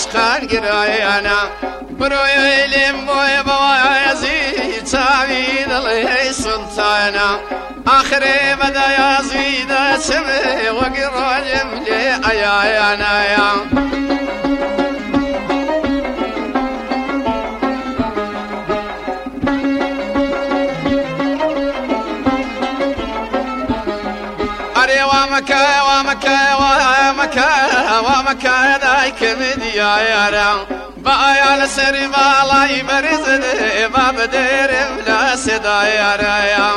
عشقان قرايانا بروي لم بوي بوازي تعويد الله سلطانا آخر بدا يزيد سمي وقرا جملي أيانا يا ومكا ذاك مديارا بايا لسري بالا يبرزد باب دير بلا سدايا يا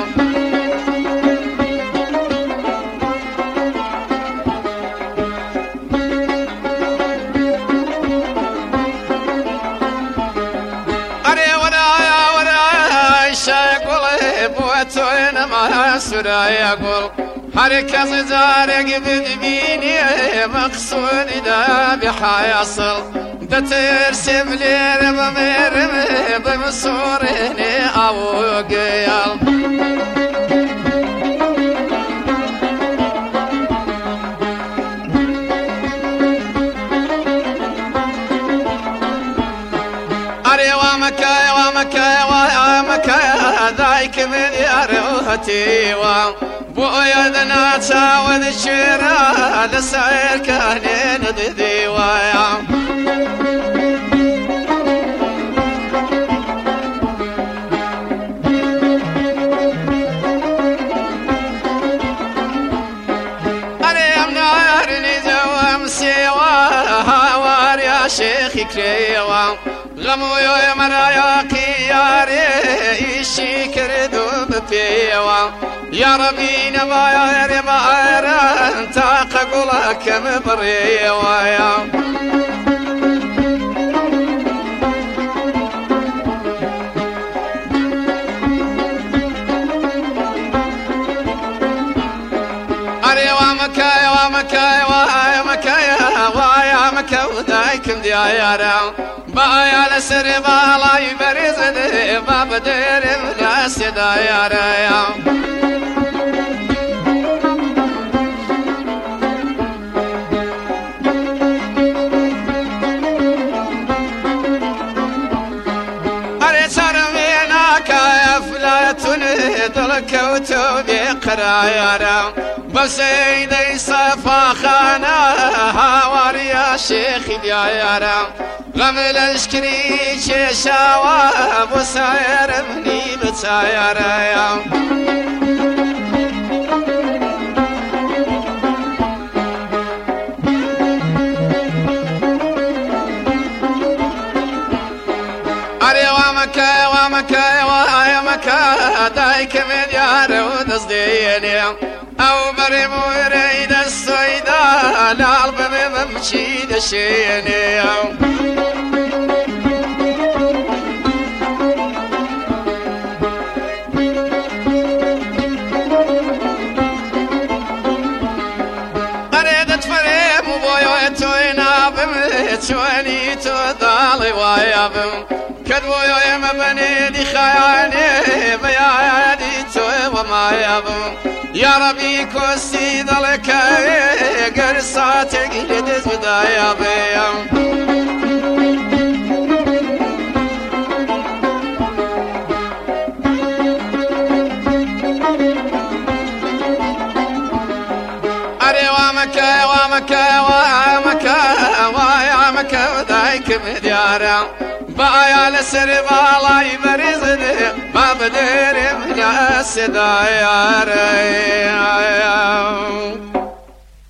أري ورايا شاقول بوتوين ما سرايا قول هركز زارق بدبيني مقصود دا بحيصل دا ترسم لي رمي بمصوريني أو قيال أري ومكا ذاك من يروهتي بويا دنا تاود الشيرا لسعير كهنين ديوايا أريم نارني زوام سيوا واريا شيخي كريوا غمو يا مرايا كياري إيشي كردو ببيوا يا ربي نبايا ربايا انت قولك مبريوا يا أري ومكايا مكا ودايك مديايا بايا لسر بالا يبرزد باب دير بلا سدايا يا دلكوتو بقرايانا بسيدي صفا خانا هاوار يا شيخ ديايانا غمل الشكري شاوا بساير مني بتايانا يا ومكا دايك مليار ودصديني او بريمو يريد السويدة العلب بمشي دشيني اريد تفريم وبويتوينا بمتواني تضالي ويابم كدبو يا مبني دي خياني بيادي تو وما يابم يا ربي كوسي ذلك قرصاتك لدز بدايا بيام أري ومكا ودايك مديارا بايا لسر بالا يبرزني ما بدير من السدايا